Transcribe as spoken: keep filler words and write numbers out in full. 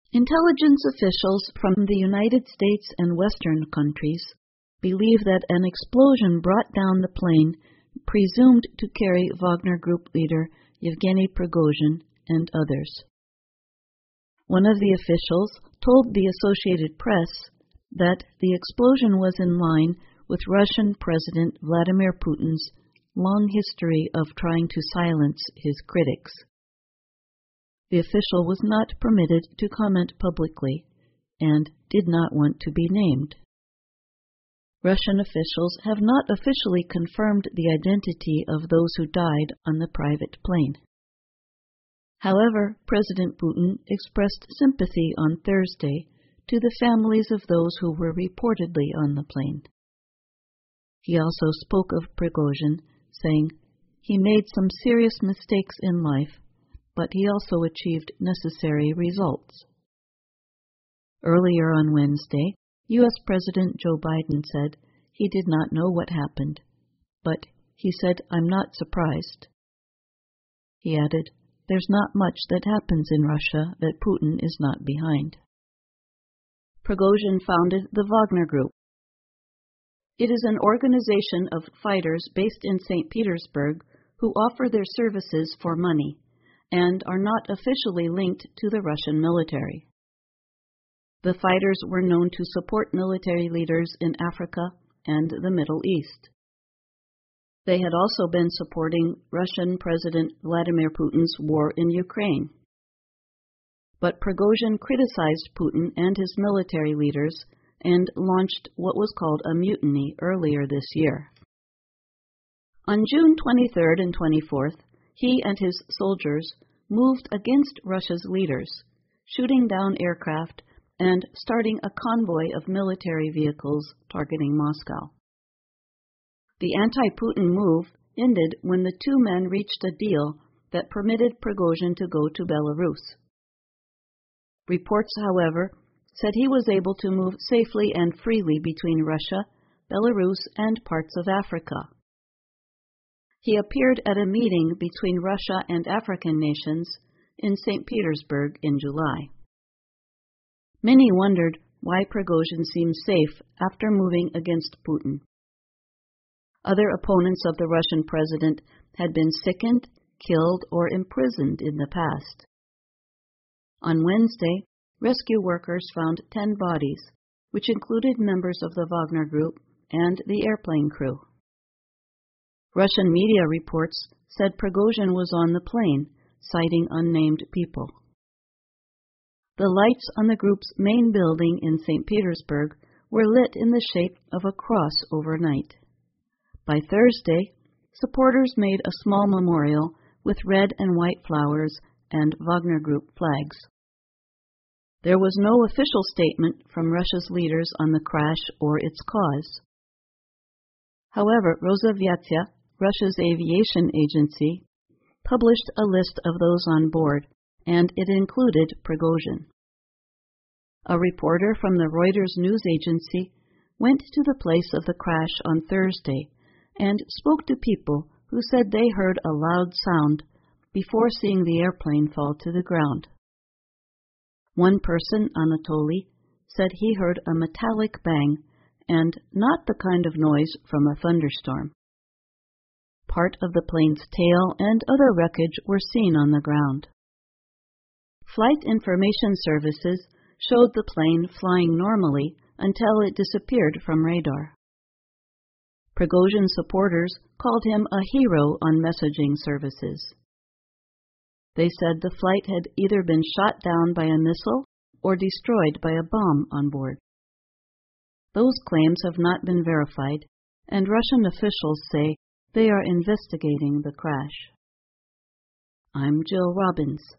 Intelligence officials from the United States and Western countries believe that an explosion brought down the plane presumed to carry Wagner Group leader Yevgeny Prigozhin and others. One of the officials told the Associated Press that the explosion was in line with Russian President Vladimir Putin's long history of trying to silence his critics. The official was not permitted to comment publicly and did not want to be named. Russian officials have not officially confirmed the identity of those who died on the private plane. However, President Putin expressed sympathy on Thursday to the families of those who were reportedly on the plane. He also spoke of Prigozhin, saying, "He made some serious mistakes in life, but he also achieved necessary results." Earlier on Wednesday, U S President Joe Biden said he did not know what happened, but he said, "I'm not surprised." He added, "There's not much that happens in Russia that Putin is not behind." Prigozhin founded the Wagner Group. It is an organization of fighters based in Saint Petersburg who offer their services for money and are not officially linked to the Russian military. The fighters were known to support military leaders in Africa and the Middle East. They had also been supporting Russian President Vladimir Putin's war in Ukraine. But Prigozhin criticized Putin and his military leaders and launched what was called a mutiny earlier this year. On June twenty-third and twenty-fourth, he and his soldiers moved against Russia's leaders, shooting down aircraft and starting a convoy of military vehicles targeting Moscow. The anti-Putin move ended when the two men reached a deal that permitted Prigozhin to go to Belarus. Reports, however, said he was able to move safely and freely between Russia, Belarus, and parts of Africa. He appeared at a meeting between Russia and African nations in Saint Petersburg in July. Many wondered why Prigozhin seemed safe after moving against Putin. Other opponents of the Russian president had been sickened, killed, or imprisoned in the past. On Wednesday, rescue workers found ten bodies, which included members of the Wagner Group and the airplane crew. Russian media reports said Prigozhin was on the plane, citing unnamed people. The lights on the group's main building in Saint Petersburg were lit in the shape of a cross overnight. By Thursday, supporters made a small memorial with red and white flowers and Wagner Group flags. There was no official statement from Russia's leaders on the crash or its cause. However, Rosaviatsia, Russia's aviation agency, published a list of those on board, and it included Prigozhin. A reporter from the Reuters news agency went to the place of the crash on Thursday and spoke to people who said they heard a loud sound before seeing the airplane fall to the ground. One person, Anatoly, said he heard a metallic bang and not the kind of noise from a thunderstorm. Part of the plane's tail and other wreckage were seen on the ground. Flight information services showed the plane flying normally until it disappeared from radar. Prigozhin supporters called him a hero on messaging services. They said the flight had either been shot down by a missile or destroyed by a bomb on board. Those claims have not been verified, and Russian officials say they are investigating the crash. I'm Jill Robbins.